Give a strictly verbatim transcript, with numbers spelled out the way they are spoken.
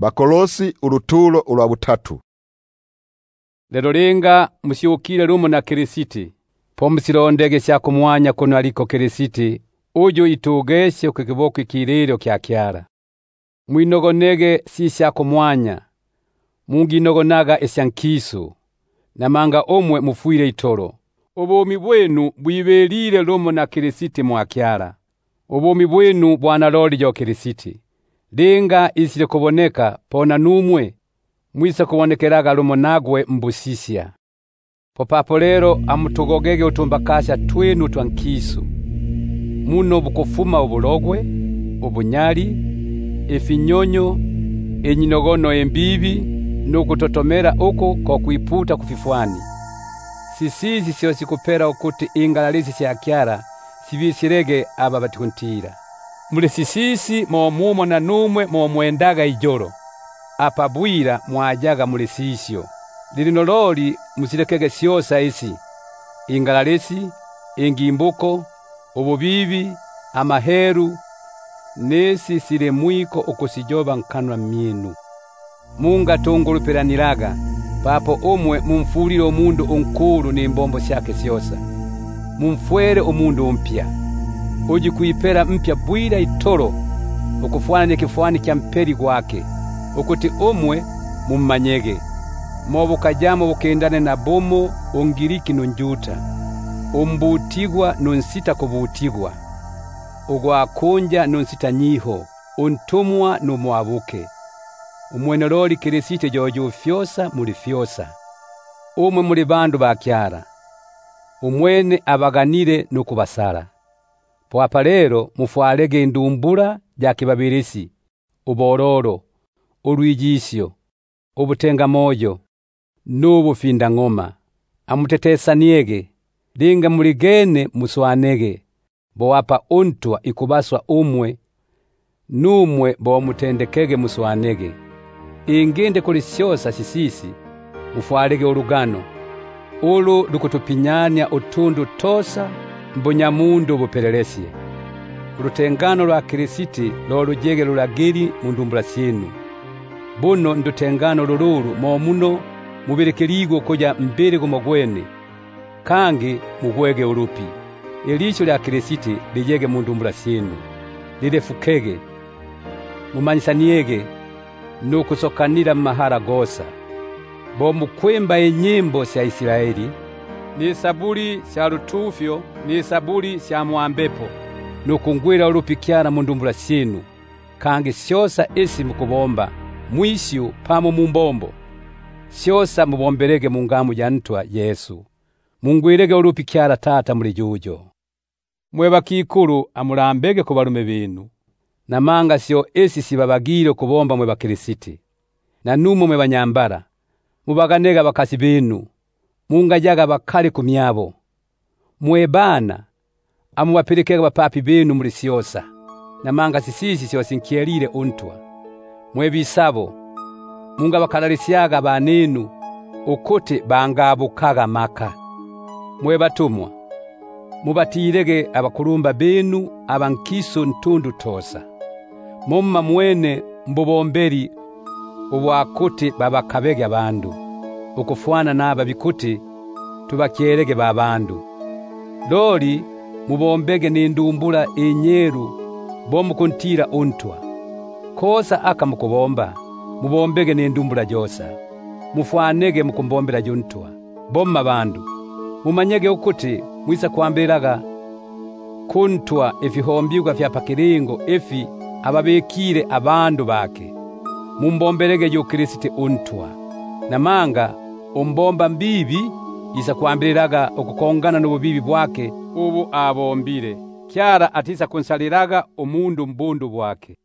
Bakolosi uruturo ulwa butatu. Lero linga musyukile lumo na Kirisiti. Pomusilondege sya kumwanya kuno aliko Kirisiti, uju itugeshe ku kiboko ikililo kya kyara. Mwinogonege si sya kumwanya, munginogonaga esyankiso, namanga omwe mufuire itoro. Obomi bwenu bwibelile lumo na Kirisiti mwa kyara. Obomi bwenu bwana loli jo Kirisiti. Linga isile kuboneka pona numwe, mwisa kubonekeraga lumo nagwe mbusisya. Popapo lero amutugogege utumbakasha twenu twankiso. Muno bukufuma obulogwe, obunyali, efinyonyo, enyinogono embibi, nukutotomera uko kwa kuiputa kufifwani. Sisizi sio sikupera ukuti ingalalisi sya kyara, sibisirege aba batikuntira. Mule sisisi momumo na numwe momwendaga ijoro. Apa bwira mwajaga mule sisyo. Lilinololi musirekege syosa isi. Ingalalisi, ingimbuko, ububibi, amaheru, nesi sile mwiko ukusijoba nkanwa myenu. Munga tungulupiraniraga, papo umwe mumfulile omundu unkulu ni mbombo syake syosa. Mumfwere omundu umpya. Uji kuipera mpya bwira itoro, ukufwana ni kifwani kya mperi gwake, ukuti umwe mummanyege. Mobu kajamo bukendane na bomo ungiriki nunjuta. Umbutigwa nunsita kubutigwa. Ugwa kunja nunsita nyiho, untumwa numwabuke. Umwenololi Kirisiti jojo fyosa muli fyosa. Umwe muli bandu bakyara. Umwene abaganire nukubasara. Poapa lero mufwalege indumbura ja kibabirisi, ubororo, uruijisyo, ubutenga moyo, nubufinda ngoma. Amutetesa niege, linga muligene muswanege, boapa untwa ikubaswa umwe, numwe bo mutendekege muswanege. Ingende kulisyosa sisisi, mufwalege urugano, ulu lukutupinyanya utundu tosa, mbunyamundu bupelelesye. Urutengano lwa Kirisiti lo lujege lulagiri mundumbula syenu. Buno ndutengano lululu momuno mubirekeligwo kuja mbere gumogwene, kangi mugwege urupi. Elisho lya Kirisiti lijege mundumbula syenu, lilefukege, mumanyisaniege, nukusokanira mahara gosa. Bo mukwemba enyimbo sya Israeli, ni saburi sya rutufyo, ni saburi sya mwambepo, nukungwira urupikyara mundumbula syenu, kangi syosa isi mukubomba, mwisyu pamo mumbombo. Syosa mubomberege mungamu ya ntwa Yesu. Mungwirege urupikyara tata muli jujo. Mweba kikuru amulambege kubalume binu. Namanga syo esi sibabagire kubomba mweba Kirisiti. Na numo mweba nyambara. Mubaganega bakasi binu. Mungajaga bakali kumyabo. Mwebana amuwapelekega bapapi binu muli syosa. Namanga sisisi syo sinkielile untwa. Mwebisabo munga bakalalisyaga banenu ukuti bangabukaga maka. Mwebatumwa mubatirege abakulumba benu abankiso ntundu tosa. Mumma mwene mbubomberi ubwakuti babakabege abandu, ukufwana naba bikuti tubakyerege babandu. Loli mubombege n'indumbula enyeru bomu kuntira untwa. Kosa aka mukubomba mubombege n'indumbula josa. Mufwanege mukumbombera juntwa. Bomma bandu mumanyege ukuti mwisa kuambiraga kuntwa efihombirwa vya pakiringo efi ababekire abandu bake. Mumbomberege jo Kirisiti untwa. Namanga umbomba mbibi isa kuambiraga ukukongana n'ububibi bwake ubu abombire. Kyara atisa kunsaliraga umundu mbundu bwake.